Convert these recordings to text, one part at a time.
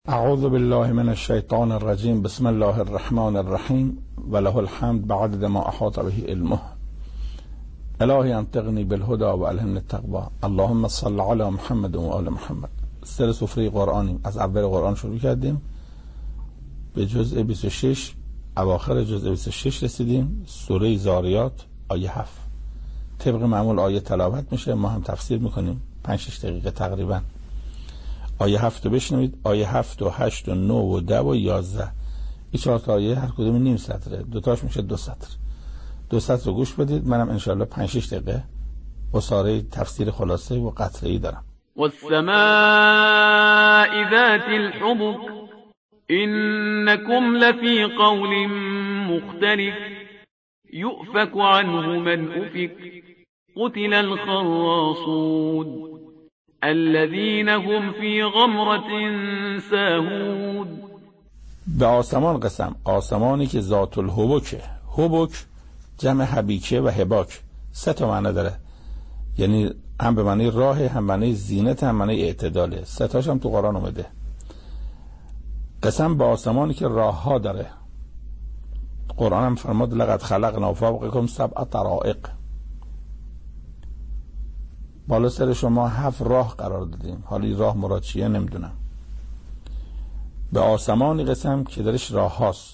اعوذ بالله من الشیطان الرجیم. بسم الله الرحمن الرحیم و له الحمد بعدد ما احاط به علمه. الهی انطقنی بالهدى و الهمنی التقوی. اللهم صل علی محمد و آل محمد. سر سفره قرآنیم. از اول قرآن شروع کردیم به جزء 26، اواخر جزء 26 رسیدیم. سوره زاریات آیه 7. طبق معمول آیه تلاوت میشه، ما هم تفسیر میکنیم 5-6 دقیقه تقریبا. آیه 7 رو بشنوید. آیه 7 و 8 و 9 و 10 و 11 این 4 تا آیه هر کدوم نیم سطره، دوتاش میشه 2 سطر. 2 سطر رو گوش بدید. منم انشاءالله 5-6 دقیقه اساره تفسیر خلاصه و قطعه‌ای دارم. والسماء ذات الحبك إنكم لفي قول مختلف يؤفك عنه من أفك قتل الخراصون الذين هم في غمرة ساهون. به آسمان قسم، آسمانی که ذات الحبکه. حبک جمع حبیکه و حباک 3 تا معنی داره، یعنی هم به معنی راه، هم معنی زینت، هم معنی اعتداله. 3 تاش هم تو قرآن اومده. قسم به آسمانی که راه ها داره. قرآن هم فرمود لقد خلقنا فوقکم 7 طرائق، بالا سر شما 7 راه قرار دادیم. حالی راه مراد چیه نمیدونم. به آسمانی قسم که درش راه هاست.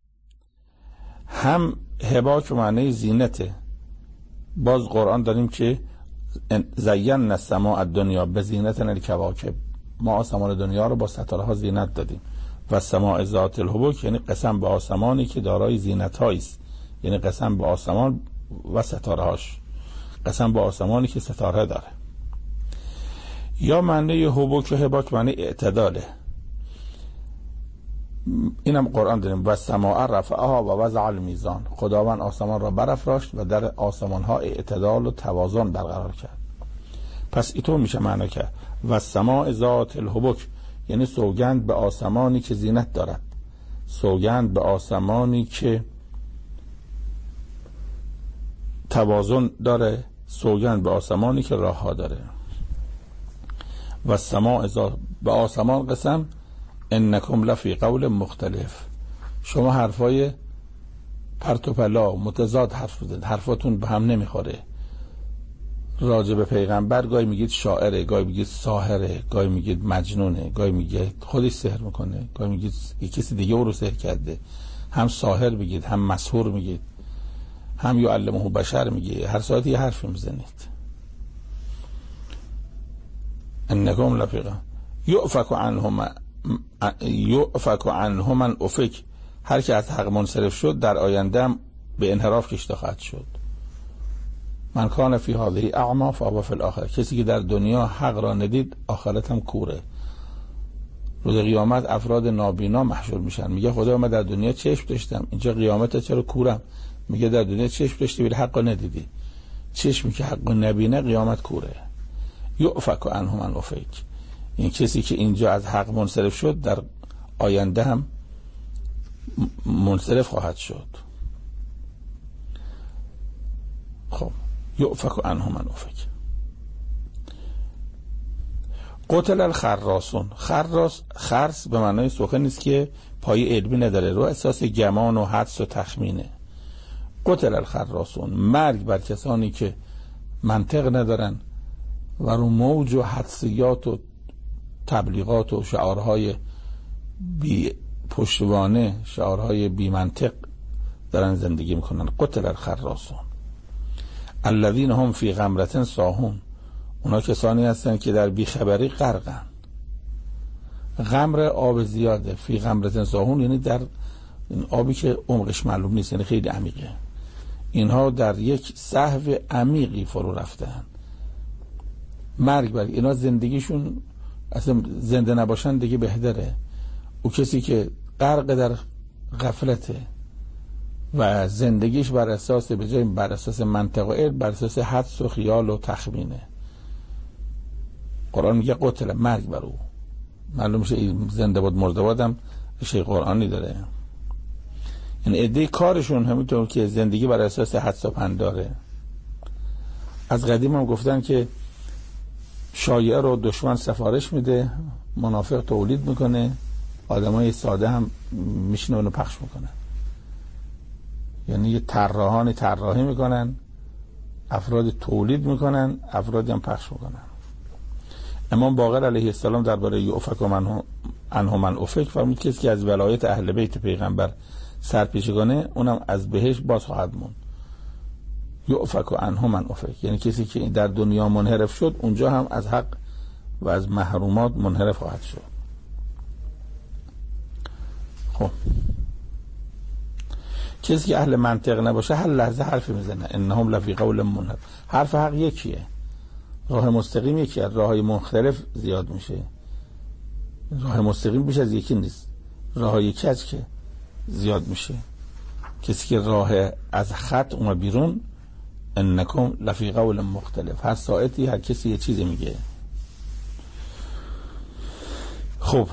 هم هباک معنی زینته. باز قرآن داریم که زینا السماء الدنیا بزینة الکواکب، ما آسمان دنیا رو با ستاره ها زینت دادیم. و السماء ذات الحبک یعنی قسم به آسمانی که دارای زینت هاییست، یعنی قسم به آسمان و ستاره هاش، قسم به آسمانی که ستاره داره. یا معنی حبک و حباک معنی اعتداله. اینم قرآن داریم. و السماء رفعها و وضع المیزان، خداوند آسمان را برافراشت و در آسمان ها اعتدال و توازن برقرار کرد. پس اینطور میشه معنی کرد و السماء ذات الحبک یعنی سوگند به آسمانی که زینت دارد، سوگند به آسمانی که توازن داره، سوگند به آسمانی که راه ها داره. و السماء ذات، به آسمان قسم انکم لفی قول مختلف، شما حرفای پرت و پلا متضاد حرف بزنید، حرفاتون به هم نمیخوره. راجع به پیغمبر گاهی میگید شاعره، گاهی میگید ساحره، گاهی میگید مجنونه، گاهی میگید خودش سحر میکنه، گاهی میگید کسی دیگه او رو سحر کرده. هم ساحر میگید، هم مسحور میگید، هم یعلمه بشر میگه. هر ساعتی یه حرفی میزنید. انکم لفی قول یؤفک عنه من افک، هر که از حق منصرف شد در آینده به انحراف کشیده خواهد شد. من کان فی هذه اعمی فهو فی الاخره، کسی که در دنیا حق را ندید آخرت هم کوره. روز قیامت افراد نابینا محشور میشن. میگه خدا من در دنیا چشم داشتم، اینجا قیامت چرا کورم؟ میگه در دنیا چشم داشتی ولی حق ندیدی. چشمی که حق نبینه قیامت کوره. یؤفک عنه من افک، این کسی که اینجا از حق منصرف شد در آینده هم منصرف خواهد شد. خب یؤفک عنه من افک. قتل الخراصون، خرس به معنای سخن نیست که پای علمی نداره، رو اساس گمان و حدس و تخمینه. قتل الخراصون، مرگ بر کسانی که منطق ندارن و رو موج و حدسیات و تبلیغات و شعارهای بی پشتوانه، شعارهای بی منطق دارن زندگی میکنن. قتل الخراصون الذین هم فی غمرة ساهون، اونا کسانی هستن که در بیخبری غرقن. غمر آب زیاده، فی غمرة ساهون یعنی در آبی که عمقش معلوم نیست، یعنی خیلی عمیقه. اینها در یک سهو عمیقی فرو رفتن. مرگ بر اینا، زندگیشون اصلا زنده نباشن دیگه بهتره. او کسی که غرق در غفلته و زندگیش بر اساس، به جای بر اساس منطق و علم، بر اساس حدس و خیال و تخمینه. قرآن میگه قتل، مرگ بر او. معلوم میشه زنده بود مرده بودم ریشه قرآنی داره. یعنی عده کارشون همینطور که زندگی بر اساس حدس و پنداره. از قدیم هم گفتن که شایعه رو دشمن سفارش میده، منافق تولید میکنه، آدمای ساده هم میشنون و پخش میکنن. یعنی یه طراحانی طراحی میکنن، افراد تولید میکنن، افرادی هم پخش میکنن. امام باقر علیه السلام درباره یؤفک و عنه من افک فرمود کسی که از ولایت اهل بیت پیغمبر سرپیچی کنه اونم از بهشت باز خواهد موند. یؤفک و عنه من افک یعنی کسی که در دنیا منحرف شد اونجا هم از حق و از محرومات منحرف خواهد شد. خب کسی که اهل منطق نباشه هر لحظه حرف میزنه. انهم لفی قول منحرف. حرف حق یکیه، راه مستقیم یکیه، راههای مختلف زیاد میشه. راه مستقیم بیش از یکی نیست، راه یکی از که زیاد میشه. کسی که راه از خط اومد بیرون، انکم لفی قول مختلف. هر ساعتی هر کسی یه چیزی میگه. خب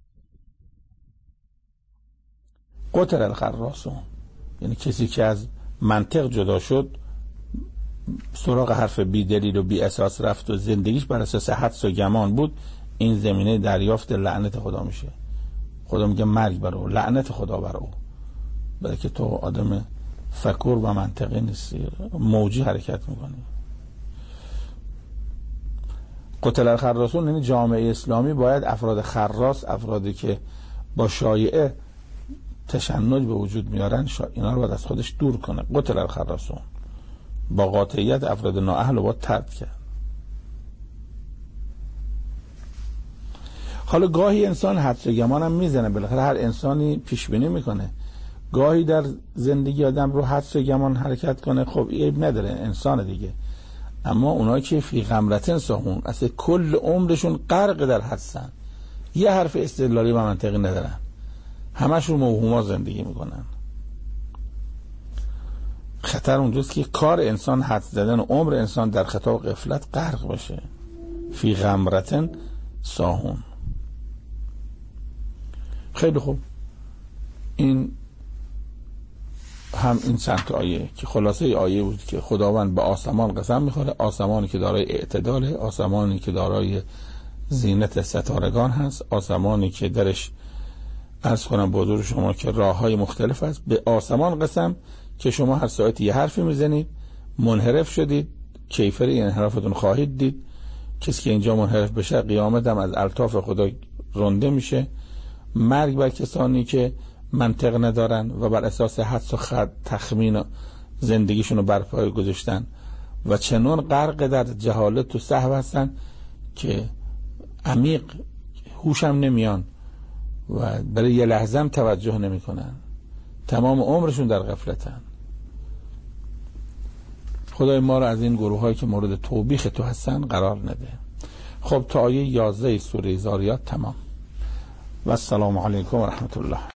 قتل الخراصون یعنی کسی که از منطق جدا شد، سراغ حرف بی دلیل و بی اساس رفت و زندگیش بر اساس حدس و گمان بود، این زمینه دریافت لعنت خدا میشه. خدا میگه مرگ بر او، لعنت خدا بر او، برای که تو آدم فکر و منطقی نیستی، موجی حرکت میکنی. قتل الخراصون یعنی جامعه اسلامی باید افراد خراس، افرادی که با شایعه تشنج به وجود میارن، اینا رو باید از خودش دور کنه. قتل الخراصون، با قاطعیت افراد نااهل رو باید طرد کرد. حالا گاهی انسان حدس و گمان هم میزنه، بالاخره هر انسانی پیش بینی میکنه. گاهی در زندگی آدم رو حدس و گمان حرکت کنه، خب عیب نداره، انسان دیگه. اما اونایی که فی غمرتن ساهون، اصلا کل عمرشون غرق در حدسن، یه حرف استدلالی و منطقی ندارن، همشون موهوما زندگی میکنن. خطر اونجاست که کار انسان حدس زدن و عمر انسان در خطا و غفلت غرق باشه. فی غمرتن ساهون. خیلی خوب، این هم این چند آیه که خلاصه آیه بود که خداوند به آسمان قسم میخوره، آسمانی که دارای اعتداله، آسمانی که دارای زینت ستارگان هست، آسمانی که درش عرض کنم به حضور شما که راههای مختلف هست. به آسمان قسم که شما هر ساعتی یه حرفی میزنید، منحرف شدید، کیفر این انحرافتون خواهید دید. کسی که اینجا منحرف بشه قیامت هم از الطاف خدا رنده میشه. مرگ بر کسانی که منطق ندارن و بر اساس حدس و تخمین زندگیشون رو برپای گذاشتن و چنان غرق در جهالت و سهو هستن که عمیق هوش هم نمیان و برای یه لحظه هم توجه نمی کنن، تمام عمرشون در غفلتن. خدای ما رو از این گروه هایی که مورد توبیخ تو هستن قرار نده. خب تا آیه 11 سوره زاریات تمام. و السلام علیکم و رحمت الله.